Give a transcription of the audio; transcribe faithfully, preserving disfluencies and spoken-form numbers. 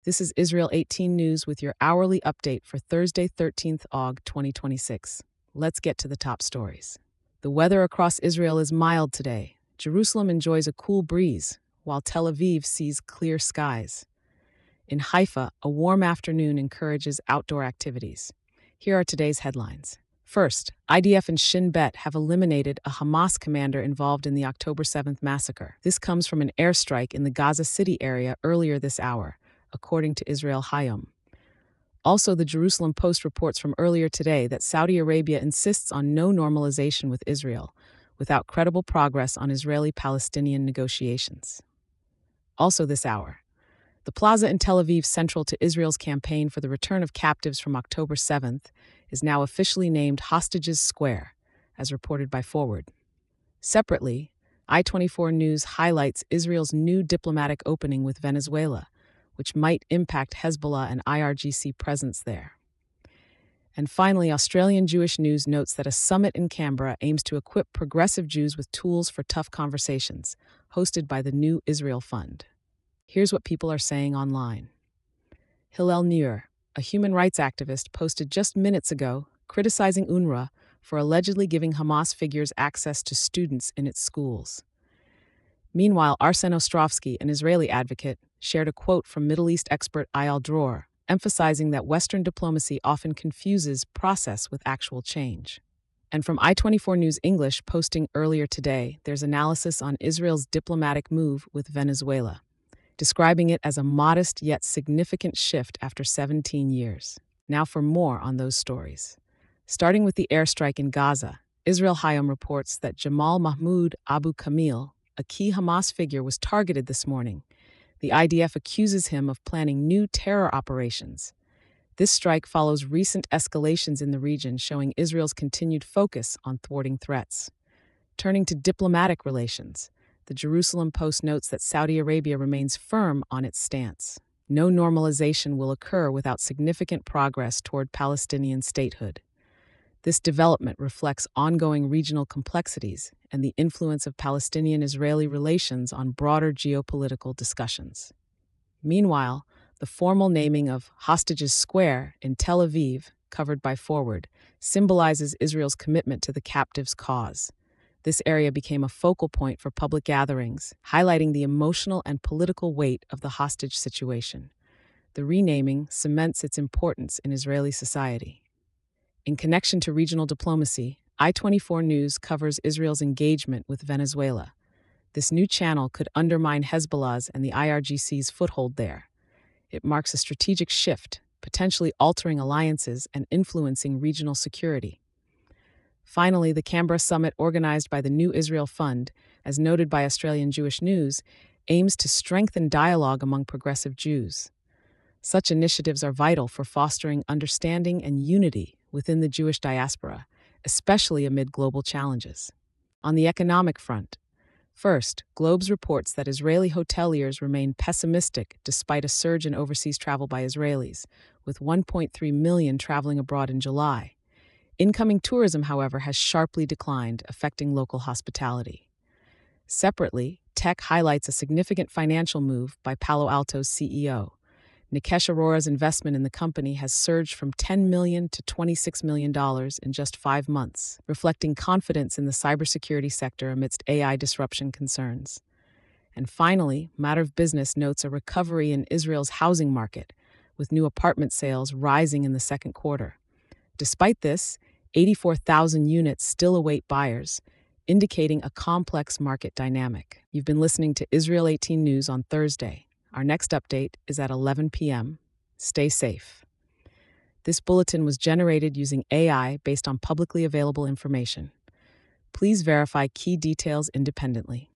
This is Israel eighteen News with your hourly update for Thursday, thirteenth of August, twenty twenty-six. Let's get to the top stories. The weather across Israel is mild today. Jerusalem enjoys a cool breeze, while Tel Aviv sees clear skies. In Haifa, a warm afternoon encourages outdoor activities. Here are today's headlines. First, I D F and Shin Bet have eliminated a Hamas commander involved in the October seventh massacre. This comes from an airstrike in the Gaza City area earlier this hour, according to Israel Hayom. Also, the Jerusalem Post reports from earlier today that Saudi Arabia insists on no normalization with Israel, without credible progress on Israeli-Palestinian negotiations. Also this hour, the plaza in Tel Aviv central to Israel's campaign for the return of captives from October seventh is now officially named Hostages Square, as reported by Forward. Separately, I twenty-four News highlights Israel's new diplomatic opening with Venezuela, which might impact Hezbollah and I R G C presence there. And finally, Australian Jewish News notes that a summit in Canberra aims to equip progressive Jews with tools for tough conversations, hosted by the New Israel Fund. Here's what people are saying online. Hillel Nir, a human rights activist, posted just minutes ago criticizing UNRWA for allegedly giving Hamas figures access to students in its schools. Meanwhile, Arsen Ostrovsky, an Israeli advocate, shared a quote from Middle East expert Eyal Dror, emphasizing that Western diplomacy often confuses process with actual change. And from I twenty-four News English posting earlier today, there's analysis on Israel's diplomatic move with Venezuela, describing it as a modest yet significant shift after seventeen years. Now for more on those stories. Starting with the airstrike in Gaza, Israel Hayom reports that Jamal Mahmoud Abu Kamil, a key Hamas figure, was targeted this morning. The I D F accuses him of planning new terror operations. This strike follows recent escalations in the region, showing Israel's continued focus on thwarting threats. Turning to diplomatic relations, the Jerusalem Post notes that Saudi Arabia remains firm on its stance. No normalization will occur without significant progress toward Palestinian statehood. This development reflects ongoing regional complexities and the influence of Palestinian-Israeli relations on broader geopolitical discussions. Meanwhile, the formal naming of Hostages Square in Tel Aviv, covered by Forward, symbolizes Israel's commitment to the captives' cause. This area became a focal point for public gatherings, highlighting the emotional and political weight of the hostage situation. The renaming cements its importance in Israeli society. In connection to regional diplomacy, I twenty-four News covers Israel's engagement with Venezuela. This new channel could undermine Hezbollah's and the I R G C's foothold there. It marks a strategic shift, potentially altering alliances and influencing regional security. Finally, the Canberra summit organized by the New Israel Fund, as noted by Australian Jewish News, aims to strengthen dialogue among progressive Jews. Such initiatives are vital for fostering understanding and unity within the Jewish diaspora, especially amid global challenges. On the economic front, first, Globes reports that Israeli hoteliers remain pessimistic despite a surge in overseas travel by Israelis, with one point three million traveling abroad in July. Incoming tourism, however, has sharply declined, affecting local hospitality. Separately, tech highlights a significant financial move by Palo Alto's C E O. Nikesh Arora's investment in the company has surged from ten million dollars to twenty-six million dollars in just five months, reflecting confidence in the cybersecurity sector amidst A I disruption concerns. And finally, Matter of Business notes a recovery in Israel's housing market, with new apartment sales rising in the second quarter. Despite this, eighty-four thousand units still await buyers, indicating a complex market dynamic. You've been listening to Israel eighteen News on Thursday. Our next update is at eleven p.m. Stay safe. This bulletin was generated using A I based on publicly available information. Please verify key details independently.